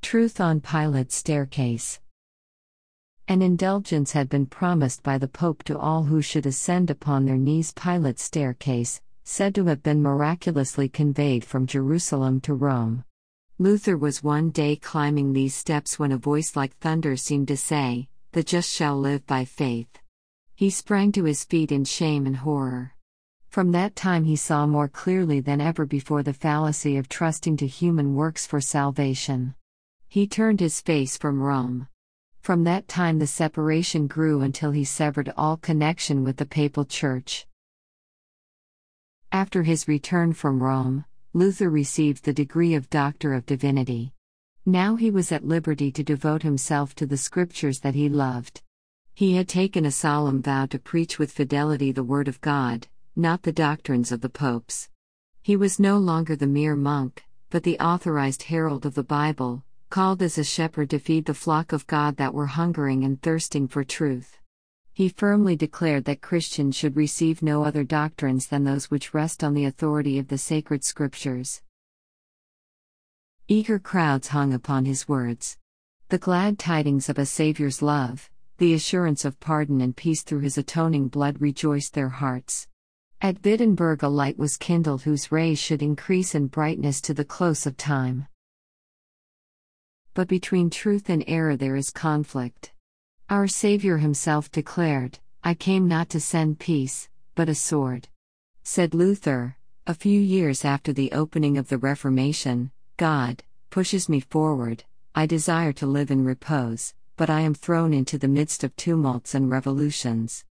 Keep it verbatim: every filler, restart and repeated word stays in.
Truth on Pilate's Staircase. An indulgence had been promised by the Pope to all who should ascend upon their knees Pilate's staircase, said to have been miraculously conveyed from Jerusalem to Rome. Luther was one day climbing these steps when a voice like thunder seemed to say, "The just shall live by faith." He sprang to his feet in shame and horror. From that time he saw more clearly than ever before the fallacy of trusting to human works for salvation. He turned his face from Rome. From that time the separation grew until he severed all connection with the Papal Church. After his return from Rome, Luther received the degree of Doctor of Divinity. Now he was at liberty to devote himself to the scriptures that he loved. He had taken a solemn vow to preach with fidelity the Word of God, not the doctrines of the popes. He was no longer the mere monk, but the authorized herald of the Bible, called as a shepherd to feed the flock of God that were hungering and thirsting for truth. He firmly declared that Christians should receive no other doctrines than those which rest on the authority of the sacred scriptures. Eager crowds hung upon his words. The glad tidings of a Savior's love, the assurance of pardon and peace through his atoning blood rejoiced their hearts. At Wittenberg a light was kindled whose rays should increase in brightness to the close of time. But between truth and error there is conflict. Our Savior himself declared, "I came not to send peace, but a sword." Said Luther, a few years after the opening of the Reformation, "God pushes me forward, I desire to live in repose, but I am thrown into the midst of tumults and revolutions."